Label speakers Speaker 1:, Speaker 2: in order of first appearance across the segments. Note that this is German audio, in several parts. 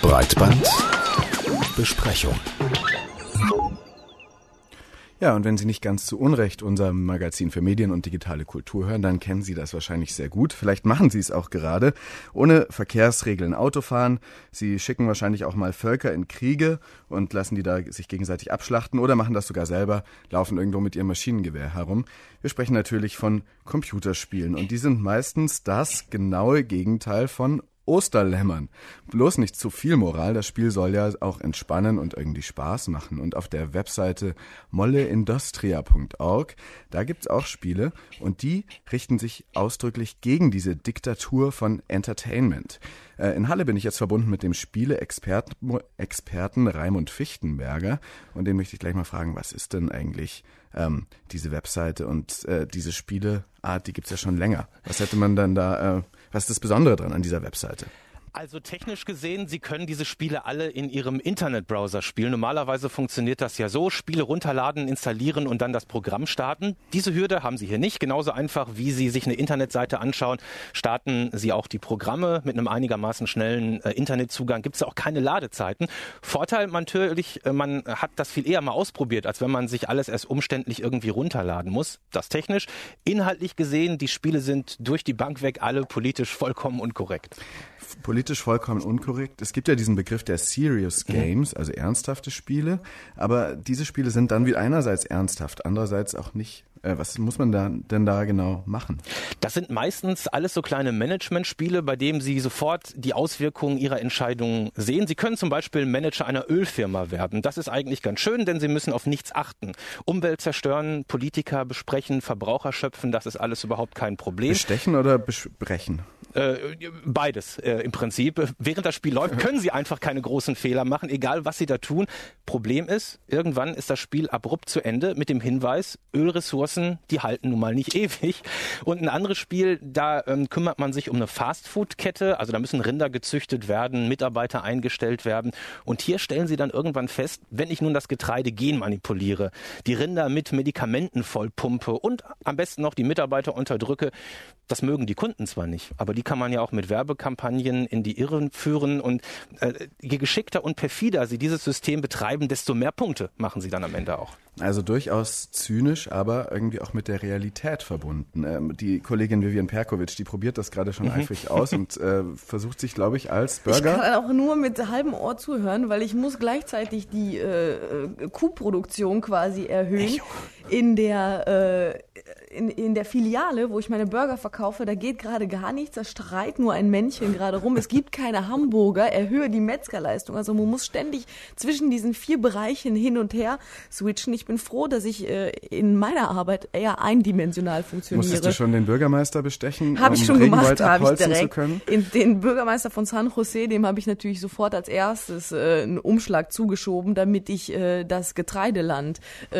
Speaker 1: Breitbandbesprechung. Ja, und wenn Sie nicht ganz zu Unrecht unser Magazin für Medien und digitale Kultur hören, dann kennen Sie das wahrscheinlich sehr gut. Vielleicht machen Sie es auch gerade. Ohne Verkehrsregeln Auto fahren. Sie schicken wahrscheinlich auch mal Völker in Kriege und lassen die da sich gegenseitig abschlachten oder machen das sogar selber, laufen irgendwo mit ihrem Maschinengewehr herum. Wir sprechen natürlich von Computerspielen und die sind meistens das genaue Gegenteil von Osterlämmern. Bloß nicht zu viel Moral, das Spiel soll ja auch entspannen und irgendwie Spaß machen. Und auf der Webseite molleindustria.org, da gibt's auch Spiele und die richten sich ausdrücklich gegen diese Diktatur von Entertainment. In Halle bin ich jetzt verbunden mit dem Spiele-Experten Raimund Fichtenberger und den möchte ich gleich mal fragen, was ist denn eigentlich diese Webseite und diese Spieleart, die gibt's ja schon länger. Was hätte man dann da, was ist das Besondere dran an dieser Webseite?
Speaker 2: Also technisch gesehen, Sie können diese Spiele alle in Ihrem Internetbrowser spielen. Normalerweise funktioniert das ja so, Spiele runterladen, installieren und dann das Programm starten. Diese Hürde haben Sie hier nicht. Genauso einfach, wie Sie sich eine Internetseite anschauen, starten Sie auch die Programme mit einem einigermaßen schnellen Internetzugang. Gibt es auch keine Ladezeiten. Vorteil natürlich, man hat das viel eher mal ausprobiert, als wenn man sich alles erst umständlich irgendwie runterladen muss. Das technisch. Inhaltlich gesehen, die Spiele sind durch die Bank weg alle politisch vollkommen unkorrekt.
Speaker 1: Politisch vollkommen unkorrekt. Es gibt ja diesen Begriff der Serious Games, also ernsthafte Spiele, aber diese Spiele sind dann wie einerseits ernsthaft, andererseits auch nicht. Was muss man denn da genau machen?
Speaker 2: Das sind meistens alles so kleine Managementspiele, bei denen Sie sofort die Auswirkungen Ihrer Entscheidungen sehen. Sie können zum Beispiel Manager einer Ölfirma werden. Das ist eigentlich ganz schön, denn Sie müssen auf nichts achten. Umwelt zerstören, Politiker besprechen, Verbraucher schöpfen, das ist alles überhaupt kein Problem.
Speaker 1: Bestechen oder besprechen?
Speaker 2: Beides im Prinzip. Während das Spiel läuft, können Sie einfach keine großen Fehler machen, egal was Sie da tun. Problem ist, irgendwann ist das Spiel abrupt zu Ende mit dem Hinweis, Ölressourcen, die halten nun mal nicht ewig. Und ein anderes Spiel, da kümmert man sich um eine Fastfood-Kette, also da müssen Rinder gezüchtet werden, Mitarbeiter eingestellt werden. Und hier stellen Sie dann irgendwann fest, wenn ich nun das Getreide genmanipuliere, die Rinder mit Medikamenten vollpumpe und am besten noch die Mitarbeiter unterdrücke, das mögen die Kunden zwar nicht, aber die kann man ja auch mit Werbekampagnen in die Irre führen und je geschickter und perfider Sie dieses System betreiben, desto mehr Punkte machen Sie dann am Ende auch.
Speaker 1: Also durchaus zynisch, aber irgendwie auch mit der Realität verbunden. Die Kollegin Vivian Perkovic, die probiert das gerade schon eifrig aus und versucht sich, glaube ich, als Burger...
Speaker 3: Ich kann auch nur mit halbem Ohr zuhören, weil ich muss gleichzeitig die Kuhproduktion quasi erhöhen. In der Filiale, wo ich meine Burger verkaufe, da geht gerade gar nichts, da schreit nur ein Männchen gerade rum. Es gibt keine Hamburger, erhöhe die Metzgerleistung. Also man muss ständig zwischen diesen 4 Bereichen hin und her switchen. Ich bin froh, dass ich in meiner Arbeit eher eindimensional funktioniere.
Speaker 1: Musstest du schon den Bürgermeister bestechen,
Speaker 3: habe ich schon gemacht, habe ich direkt.
Speaker 1: Zu können?
Speaker 3: Den Bürgermeister von San Jose, dem habe ich natürlich sofort als erstes einen Umschlag zugeschoben, damit ich das Getreideland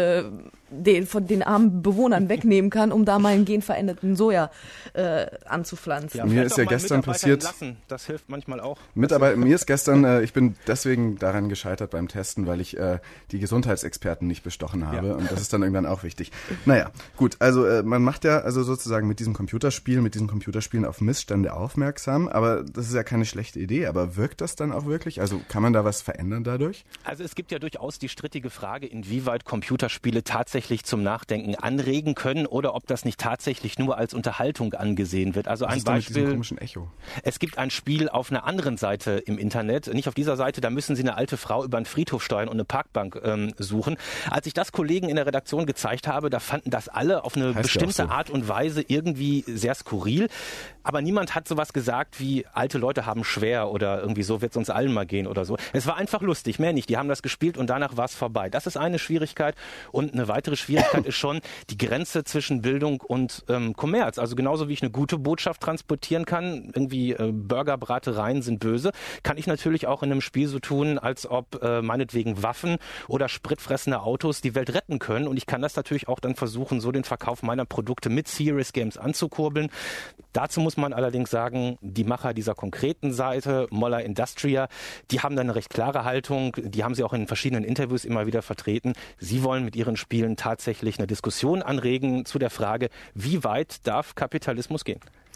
Speaker 3: von den armen Bewohnern wegnehmen kann, um da meinen genveränderten Soja anzupflanzen.
Speaker 1: Ja, mir ist ja gestern passiert,
Speaker 2: das hilft manchmal auch.
Speaker 1: Mir ist gestern, ich bin deswegen daran gescheitert beim Testen, weil ich die Gesundheitsexperten nicht bestochen habe und das ist dann irgendwann auch wichtig. Naja, gut, also man macht ja also sozusagen mit diesen Computerspielen auf Missstände aufmerksam, aber das ist ja keine schlechte Idee, aber wirkt das dann auch wirklich? Also kann man da was verändern dadurch?
Speaker 2: Also es gibt ja durchaus die strittige Frage, inwieweit Computerspiele tatsächlich zum Nachdenken anregen können oder ob das nicht tatsächlich nur als Unterhaltung angesehen wird. Also ein Beispiel, mit diesem komischen Echo? Es gibt ein Spiel auf einer anderen Seite im Internet, nicht auf dieser Seite, da müssen Sie eine alte Frau über einen Friedhof steuern und eine Parkbank suchen. Als ich das Kollegen in der Redaktion gezeigt habe, da fanden das alle auf eine bestimmte Art und Weise irgendwie sehr skurril. Aber niemand hat sowas gesagt wie, alte Leute haben schwer oder irgendwie so wird es uns allen mal gehen oder so. Es war einfach lustig, mehr nicht. Die haben das gespielt und danach war es vorbei. Das ist eine Schwierigkeit und eine weitere Schwierigkeit ist schon die Grenze zwischen Bildung und Kommerz. Also genauso wie ich eine gute Botschaft transportieren kann, irgendwie Burgerbratereien sind böse, kann ich natürlich auch in einem Spiel so tun, als ob meinetwegen Waffen oder spritfressende Autos die Welt retten können. Und ich kann das natürlich auch dann versuchen, so den Verkauf meiner Produkte mit Serious Games anzukurbeln. Dazu muss man allerdings sagen, die Macher dieser konkreten Seite, Molleindustria, die haben da eine recht klare Haltung. Die haben sie auch in verschiedenen Interviews immer wieder vertreten. Sie wollen mit ihren Spielen tatsächlich eine Diskussion anregen zu der Frage, wie weit darf Kapitalismus gehen?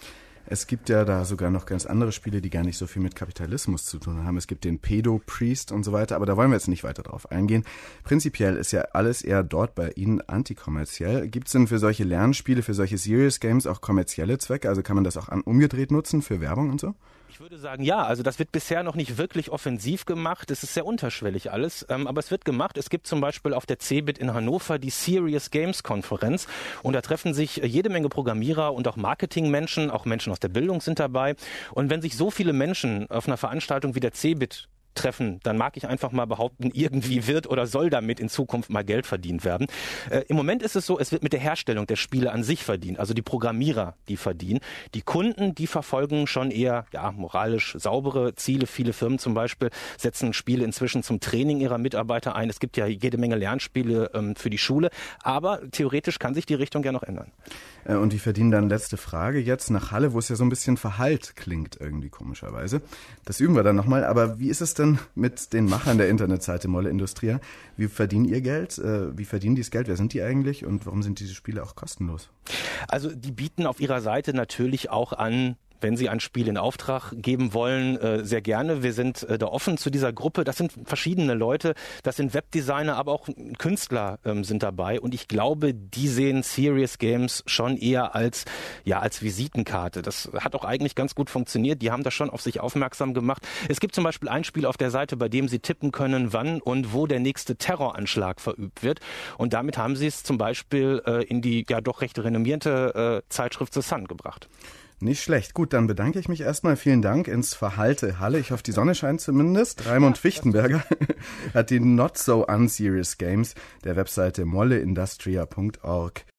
Speaker 1: Es gibt ja da sogar noch ganz andere Spiele, die gar nicht so viel mit Kapitalismus zu tun haben. Es gibt den Pedo-Priest und so weiter, aber da wollen wir jetzt nicht weiter drauf eingehen. Prinzipiell ist ja alles eher dort bei Ihnen antikommerziell. Gibt es denn für solche Lernspiele, für solche Serious Games auch kommerzielle Zwecke? Also kann man das auch umgedreht nutzen für Werbung und so?
Speaker 2: Ich würde sagen, ja. Also das wird bisher noch nicht wirklich offensiv gemacht. Es ist sehr unterschwellig alles, aber es wird gemacht. Es gibt zum Beispiel auf der CeBIT in Hannover die Serious Games Konferenz und da treffen sich jede Menge Programmierer und auch Marketingmenschen, auch Menschen aus der Bildung sind dabei. Und wenn sich so viele Menschen auf einer Veranstaltung wie der CeBIT treffen, dann mag ich einfach mal behaupten, irgendwie wird oder soll damit in Zukunft mal Geld verdient werden. Im Moment ist es so, es wird mit der Herstellung der Spiele an sich verdient, also die Programmierer, die verdienen. Die Kunden, die verfolgen schon eher moralisch saubere Ziele. Viele Firmen zum Beispiel setzen Spiele inzwischen zum Training ihrer Mitarbeiter ein. Es gibt ja jede Menge Lernspiele für die Schule, aber theoretisch kann sich die Richtung ja noch ändern.
Speaker 1: Und die verdienen dann, letzte Frage, jetzt nach Halle, wo es ja so ein bisschen verhallt klingt irgendwie komischerweise. Das üben wir dann nochmal, aber wie ist es denn mit den Machern der Internetseite Molle Industria? Wie verdienen ihr Geld? Wie verdienen die das Geld? Wer sind die eigentlich? Und warum sind diese Spiele auch kostenlos?
Speaker 2: Also die bieten auf ihrer Seite natürlich auch an, wenn Sie ein Spiel in Auftrag geben wollen, sehr gerne. Wir sind da offen zu dieser Gruppe. Das sind verschiedene Leute. Das sind Webdesigner, aber auch Künstler sind dabei. Und ich glaube, die sehen Serious Games schon eher als Visitenkarte. Das hat auch eigentlich ganz gut funktioniert. Die haben da schon auf sich aufmerksam gemacht. Es gibt zum Beispiel ein Spiel auf der Seite, bei dem Sie tippen können, wann und wo der nächste Terroranschlag verübt wird. Und damit haben Sie es zum Beispiel in die doch recht renommierte Zeitschrift The Sun gebracht.
Speaker 1: Nicht schlecht. Gut, dann bedanke ich mich erstmal. Vielen Dank ins Verhalte Halle. Ich hoffe, die Sonne scheint zumindest. Raimund Fichtenberger hat die Not So Unserious Games der Webseite molleindustria.org